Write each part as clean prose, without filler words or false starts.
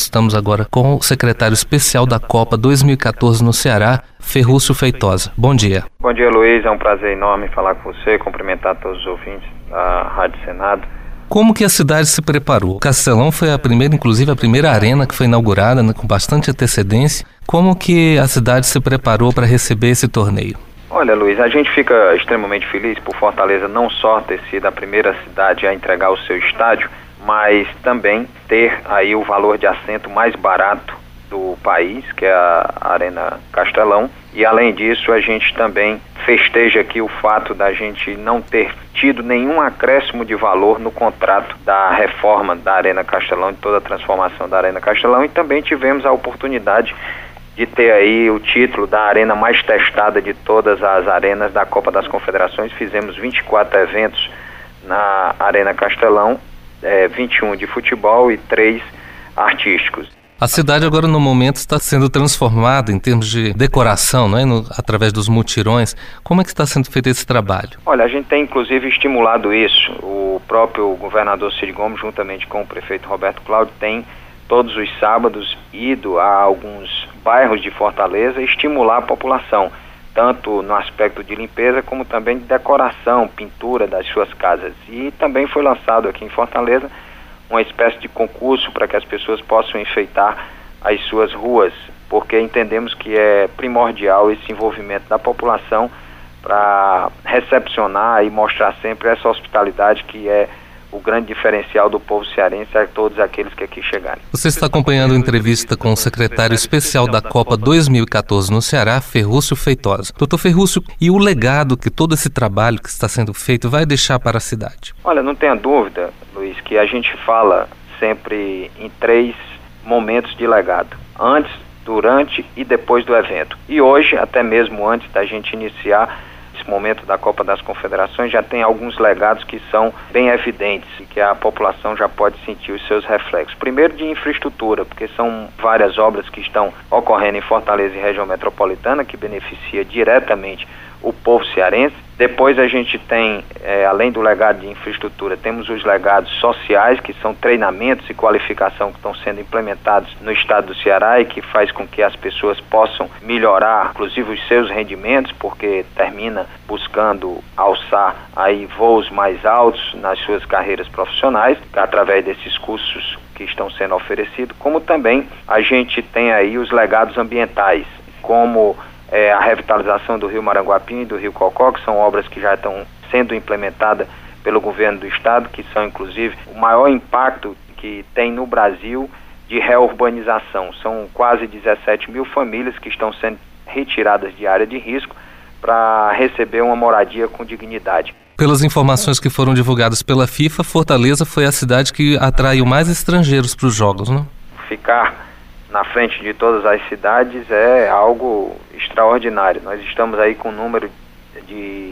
estamos agora com o secretário especial da Copa 2014 no Ceará, Ferrúcio Feitosa. Bom dia. Bom dia, Luiz. É um prazer enorme falar com você, cumprimentar todos os ouvintes da Rádio Senado. Como que a cidade se preparou? O Castelão foi inclusive a primeira arena que foi inaugurada, né, com bastante antecedência. Como que a cidade se preparou para receber esse torneio? Olha, Luiz, a gente fica extremamente feliz por Fortaleza não só ter sido a primeira cidade a entregar o seu estádio, mas também ter aí o valor de assento mais barato do país, que é a Arena Castelão. E além disso, a gente também festeja aqui o fato da gente não ter tido nenhum acréscimo de valor no contrato da reforma da Arena Castelão, de toda a transformação da Arena Castelão, e também tivemos a oportunidade de ter aí o título da arena mais testada de todas as arenas da Copa das Confederações. Fizemos 24 eventos na Arena Castelão, 21 de futebol e 3 artísticos. A cidade agora no momento está sendo transformada em termos de decoração, não é? Através dos mutirões. Como é que está sendo feito esse trabalho? Olha, a gente tem inclusive estimulado isso. O próprio governador Cid Gomes, juntamente com o prefeito Roberto Cláudio, tem todos os sábados ido a alguns bairros de Fortaleza estimular a população, tanto no aspecto de limpeza como também de decoração, pintura das suas casas. E também foi lançado aqui em Fortaleza uma espécie de concurso para que as pessoas possam enfeitar as suas ruas, porque entendemos que é primordial esse envolvimento da população para recepcionar e mostrar sempre essa hospitalidade que é o grande diferencial do povo cearense a todos aqueles que aqui chegarem. Você está acompanhando a entrevista com o secretário especial da Copa 2014 no Ceará, Ferrúcio Feitosa. Doutor Ferrúcio, e o legado que todo esse trabalho que está sendo feito vai deixar para a cidade? Olha, não tenha dúvida, Luiz, que a gente fala sempre em 3 momentos de legado: antes, durante e depois do evento. E hoje, até mesmo antes da gente iniciar esse momento da Copa das Confederações, já tem alguns legados que são bem evidentes e que a população já pode sentir os seus reflexos. Primeiro, de infraestrutura, porque são várias obras que estão ocorrendo em Fortaleza e região metropolitana, que beneficia diretamente o povo cearense. Depois a gente tem, além do legado de infraestrutura, temos os legados sociais, que são treinamentos e qualificação que estão sendo implementados no estado do Ceará e que faz com que as pessoas possam melhorar, inclusive, os seus rendimentos, porque termina buscando alçar aí voos mais altos nas suas carreiras profissionais, através desses cursos que estão sendo oferecidos, como também a gente tem aí os legados ambientais, como a revitalização do Rio Maranguapim e do Rio Cocó, que são obras que já estão sendo implementadas pelo governo do estado, que são inclusive o maior impacto que tem no Brasil de reurbanização. São quase 17 mil famílias que estão sendo retiradas de área de risco para receber uma moradia com dignidade. Pelas informações que foram divulgadas pela FIFA, Fortaleza foi a cidade que atraiu mais estrangeiros para os Jogos, não? Ficar na frente de todas as cidades é algo extraordinário. Nós estamos aí com um número de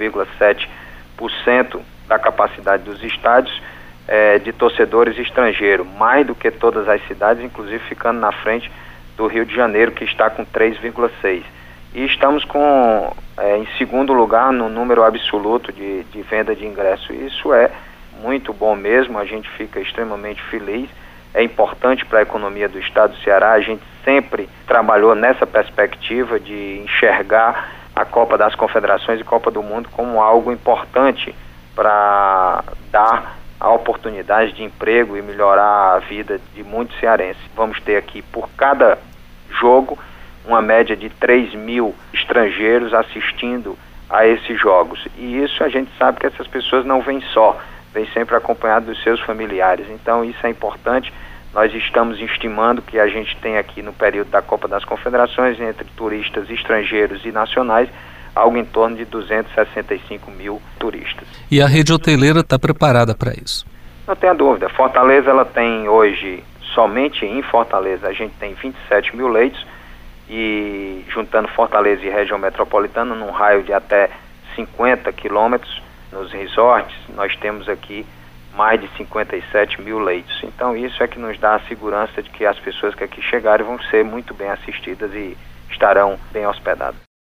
4,7% da capacidade dos estádios de torcedores estrangeiros, mais do que todas as cidades, inclusive ficando na frente do Rio de Janeiro, que está com 3,6%. E estamos em segundo lugar no número absoluto de venda de ingresso. Isso é muito bom mesmo, a gente fica extremamente feliz. É importante para a economia do estado do Ceará. A gente sempre trabalhou nessa perspectiva de enxergar a Copa das Confederações e Copa do Mundo como algo importante para dar a oportunidade de emprego e melhorar a vida de muitos cearenses. Vamos ter aqui, por cada jogo, uma média de 3 mil estrangeiros assistindo a esses jogos. E isso a gente sabe que essas pessoas não vêm só, vem sempre acompanhado dos seus familiares. Então isso é importante. Nós estamos estimando que a gente tem aqui no período da Copa das Confederações, entre turistas estrangeiros e nacionais, algo em torno de 265 mil turistas. E a rede hoteleira está preparada para isso? Não tenha dúvida. Fortaleza, ela tem hoje, somente em Fortaleza, a gente tem 27 mil leitos, e juntando Fortaleza e região metropolitana, num raio de até 50 quilômetros, nos resorts, nós temos aqui mais de 57 mil leitos. Então isso é que nos dá a segurança de que as pessoas que aqui chegarem vão ser muito bem assistidas e estarão bem hospedadas.